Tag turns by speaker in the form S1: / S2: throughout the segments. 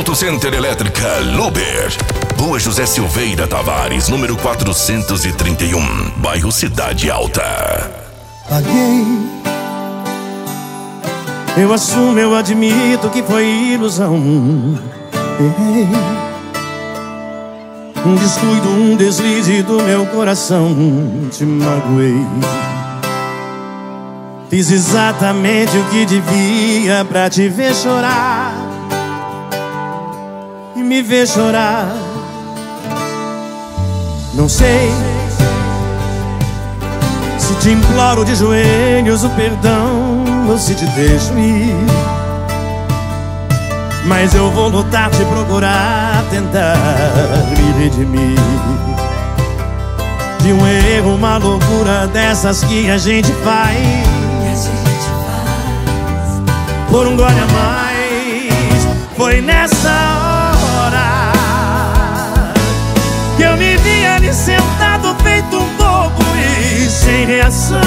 S1: Auto Center Elétrica Luber. Rua José Silveira Tavares, número 431, bairro Cidade Alta.
S2: Paguei. Eu assumo, eu admito que foi ilusão. Errei. Um descuido, um deslize do meu coração. Te magoei. Fiz exatamente o que devia pra te ver chorar e me ver chorar. Não sei se te imploro de joelhos o perdão ou se te deixo ir, mas eu vou lutar, te procurar, tentar me redimir de um erro, uma loucura dessas que a gente faz por um gole a mais. Foi nessa hora que eu me vi ali sentado feito um bobo e sem reação,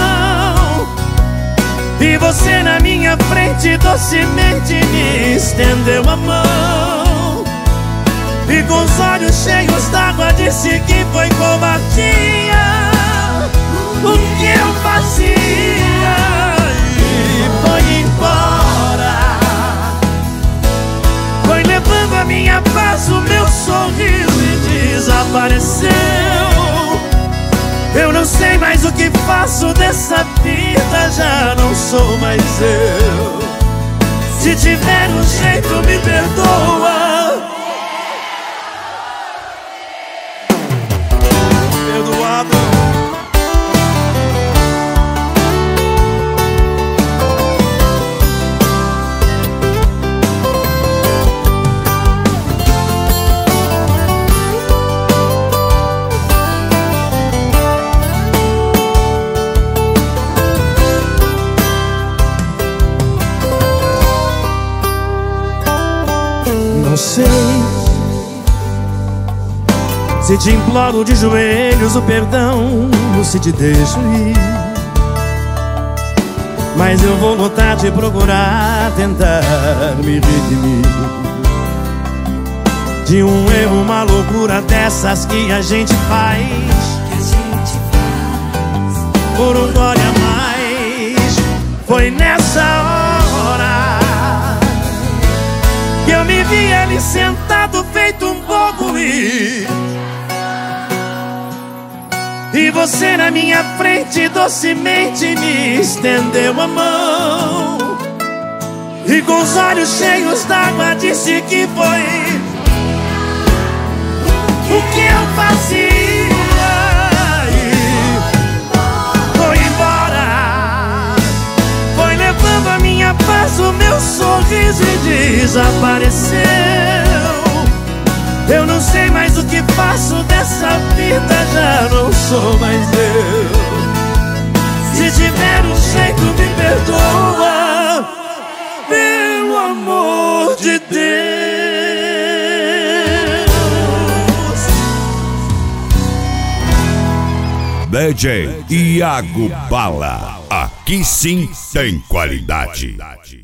S2: e você na minha frente docemente me estendeu a mão, e com os olhos cheios d'água disse que foi covardia o que eu fazia, e foi embora. Foi levando a minha paz, o meu sorriso, e desapareceu. Eu não sei mais o que faço dessa vida, já não sou mais eu. Se tiver um jeito, me perdoa. Perdoado. Não sei se te imploro de joelhos o perdão ou se te deixo ir, mas eu vou lutar, te procurar, tentar me redimir de um erro, uma loucura dessas que a gente faz por um gole a mais. Foi nessa hora que eu me vi ali sentado feito um bobo e você na minha frente docemente me estendeu a mão, e com os olhos cheios d'água disse que foi o que eu fazia, e foi embora. Foi levando a minha paz, o meu sorriso, e desapareceu. Eu não sei mais o que faço dessa vida, já não sou mais eu. Se tiver um jeito, me perdoa, pelo amor de Deus.
S3: DJ Iago Bala, aqui sim tem qualidade.